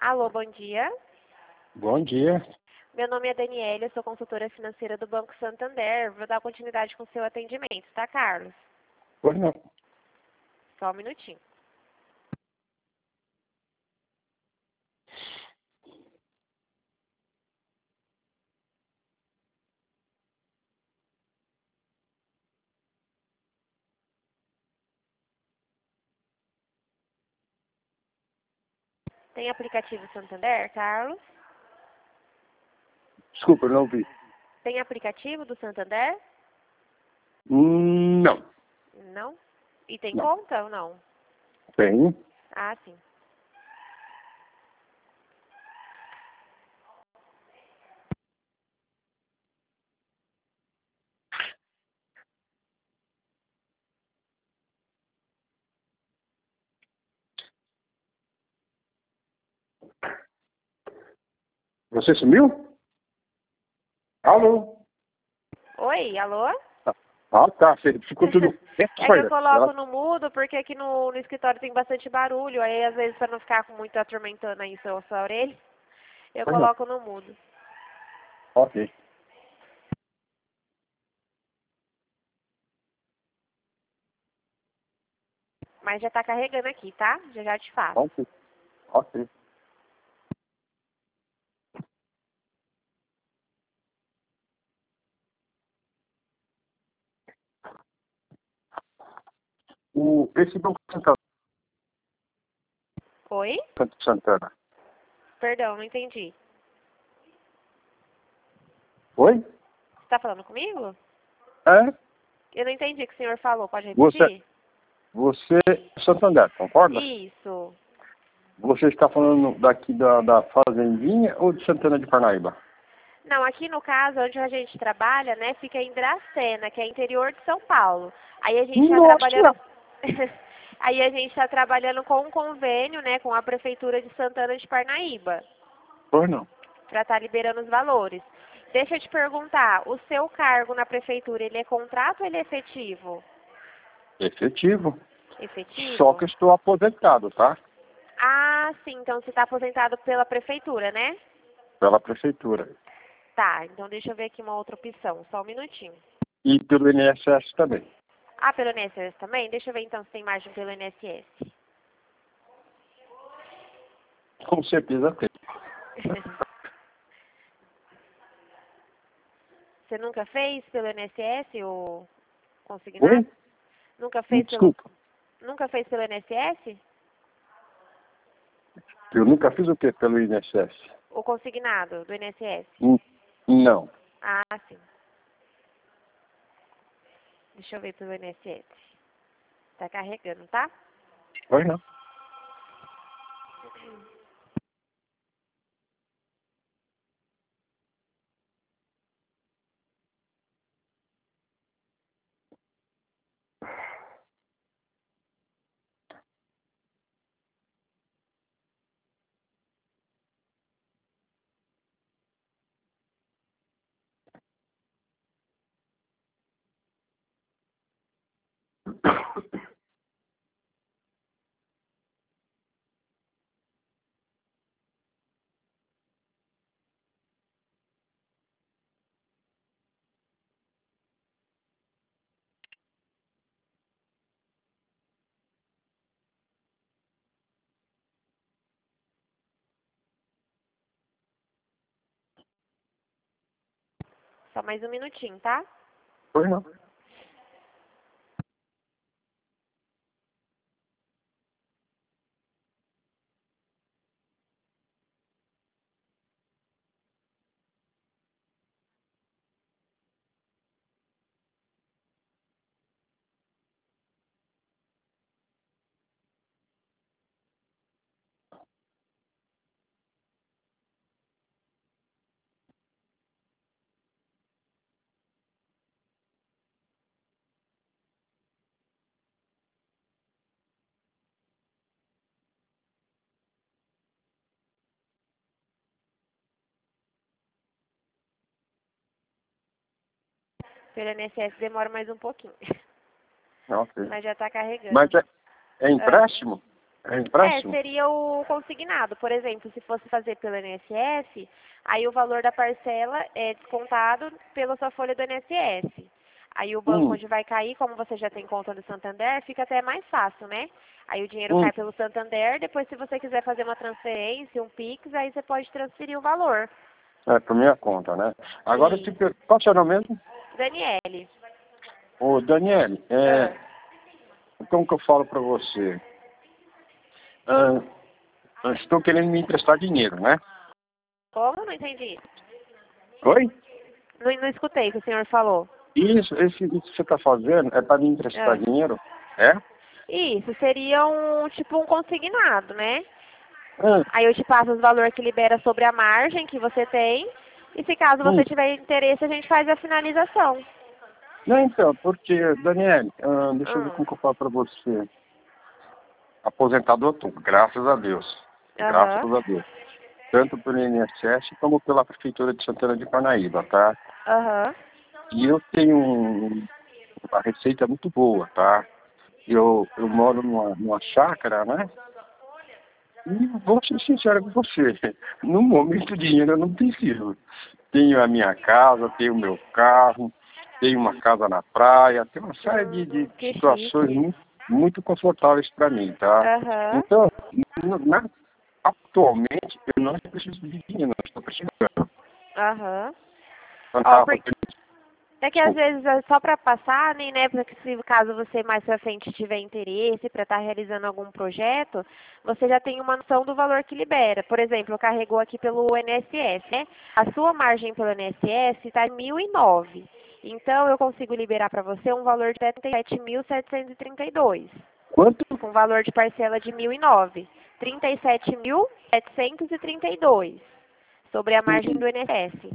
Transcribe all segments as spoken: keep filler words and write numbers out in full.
Alô, bom dia. Bom dia. Meu nome é Daniela, eu sou consultora financeira do Banco Santander. Vou dar continuidade com o seu atendimento, tá, Carlos? Pois não. Só um minutinho. Tem aplicativo Santander, Carlos? Desculpa, eu não ouvi. Tem aplicativo do Santander? Hum, não. Não? E tem Não. conta ou não? Tem. Ah, sim. Você sumiu? Alô? Oi, alô? Ah, tá. Você ficou tudo... É que eu coloco no mudo porque aqui no, no escritório tem bastante barulho. Aí, às vezes, para não ficar com muito atormentando aí sua, sua orelha, eu Pois não. coloco no mudo. Ok. Mas já tá carregando aqui, tá? Já já te faço. Ok. Ok. O, esse Banco Santana. Oi? Santo Santana. Perdão, não entendi. Oi? Você tá falando comigo? É? Eu não entendi o que o senhor falou. Pode Você, repetir? você é Santander, concorda? Isso. Você está falando daqui da, da Fazendinha ou de Santana de Parnaíba? Não, aqui no caso, onde a gente trabalha, né, fica em Dracena, que é interior de São Paulo. Aí a gente está trabalhando... Aí a gente está trabalhando com um convênio, né, com a Prefeitura de Santana de Parnaíba, Pois não. para estar liberando os valores. Deixa eu te perguntar, o seu cargo na Prefeitura, ele é contrato ou ele é efetivo? Efetivo. Efetivo? Só que eu estou aposentado, tá? Ah, sim, então você está aposentado pela Prefeitura, né? Pela prefeitura. Tá, então deixa eu ver aqui uma outra opção, só um minutinho. E pelo I N S S também. Ah, pelo I N S S também? Deixa eu ver então se tem margem pelo I N S S. Com certeza tem. Você nunca fez pelo I N S S ou consignado? Oi? Nunca Hum, fez pelo Desculpa. Nunca fez pelo I N S S? Eu nunca fiz o quê pelo I N S S? Ou consignado do I N S S? Hum, Não. Ah, sim. Deixa eu ver pelo I N S S. Tá carregando, tá? Pois não. Só mais um minutinho, tá? Pois não. Pelo I N S S demora mais um pouquinho. Ok. Mas já tá carregando. Mas é, é Ah, empréstimo? É É, empréstimo? seria o consignado. Por exemplo, se fosse fazer pelo I N S S, aí o valor da parcela é descontado pela sua folha do I N S S. Aí o banco Hum, onde vai cair, como você já tem conta do Santander, fica até mais fácil, né? Aí o dinheiro hum. cai pelo Santander, depois se você quiser fazer uma transferência, um Pix, aí você pode transferir o valor. É, por minha conta, né? Agora, eu te Sim. per- qual é o seu nome mesmo? Daniele. Ô, Daniele, Ah, é, como que eu falo pra você? Ah, eu estou querendo me emprestar dinheiro, né? como? Não entendi. Oi? Não, não escutei o que o senhor falou. Isso, esse, isso que você está fazendo é para me emprestar Ah. dinheiro? É? Isso, seria um tipo um consignado, né? Hum, Aí eu te passo os valores que libera sobre a margem que você tem. E se caso hum. você tiver interesse, a gente faz a finalização. Não, então, porque, Daniele, ah, deixa eu ver Hum. como que eu falo para você. Aposentado eu tô, graças a Deus. Graças Aham. a Deus. Tanto pelo I N S S como pela Prefeitura de Santana de Parnaíba, tá? Aham. E eu tenho um- uma receita muito boa, tá? Eu, eu moro numa, numa chácara, né? E vou ser sincero com você. No momento, dinheiro eu não preciso. Tenho a minha casa, tenho o meu carro, tenho uma casa na praia, tenho uma série de, Hum, de que situações chique. muito, muito confortáveis para mim, tá? Aham. Então, n- na- atualmente, eu não preciso de dinheiro, não estou precisando. Aham. Então, Ó, tá, por- é que às desculpa. vezes é só para passar, né, né, porque se caso você mais pra frente tiver interesse para estar realizando algum projeto, você já tem uma noção do valor que libera. Por exemplo, carregou aqui pelo I N S S, né? A sua margem pelo I N S S está em mil e nove. Então eu consigo liberar para você um valor de setenta e sete mil setecentos e trinta e dois, Quanto? com valor de parcela de mil e nove. trinta e sete mil setecentos e trinta e dois sobre a margem Hum, do I N S S.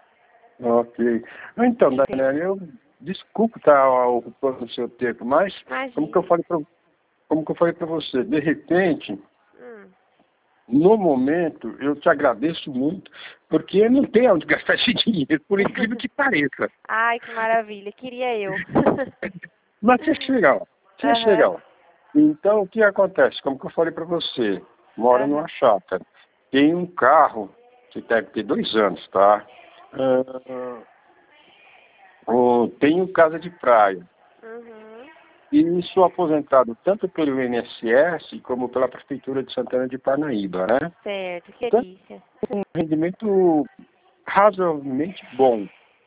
ok. Então, Entende? Daniela, eu desculpe estar ocupando o seu tempo, mas como que eu Imagine. falei para como que eu falei para você, de repente, Hum. no momento, eu te agradeço muito, porque eu não tenho onde gastar esse dinheiro, por incrível que pareça. Ai, que maravilha. Queria eu. Mas você chega lá, você chega Aham, lá. Então, o que acontece? Como que eu falei para você, moro numa aham. chácara, tem um carro que deve ter dois anos, tá? Ah, oh, tenho casa de praia. Uhum. E sou aposentado tanto pelo I N S S como pela Prefeitura de Santana de Parnaíba, né? Certo, que Então, delícia. um rendimento razoavelmente bom,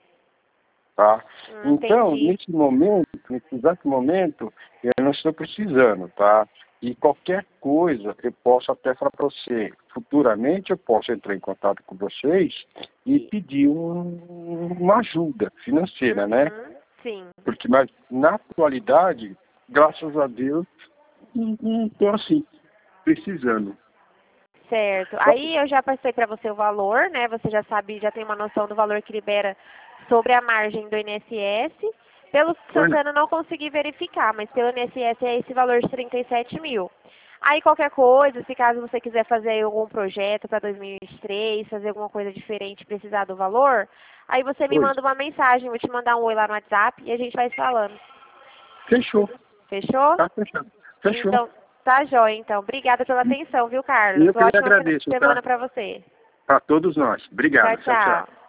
tá? Hum, Então, entendi. nesse momento, nesse exato momento, eu não estou precisando, tá? E qualquer coisa eu posso até falar para você. Futuramente eu posso entrar em contato com vocês e E- pedir um- uma ajuda financeira, né? Uhum. Sim, Porque, mas na atualidade, graças a Deus, não não estou assim, precisando. certo. Só- Aí eu já passei para você o valor, né? Você já sabe, já tem uma noção do valor que libera sobre a margem do I N S S. Pelo Santana eu não consegui verificar, mas pelo I N S S é esse valor de trinta e sete mil. Aí qualquer coisa, se caso você quiser fazer algum projeto para dois mil e vinte e três, fazer alguma coisa diferente, precisar do valor, aí você me Oi, manda uma mensagem, vou te mandar um oi lá no WhatsApp e a gente vai se falando. fechou, Fechou? tá fechado. Fechou. Então, tá jóia, então. Obrigada pela atenção, viu, Carlos? Eu que lhe Ótima agradeço, tá? semana para você. Para todos nós. Tchau, Obrigado. Tchau, tchau. tchau.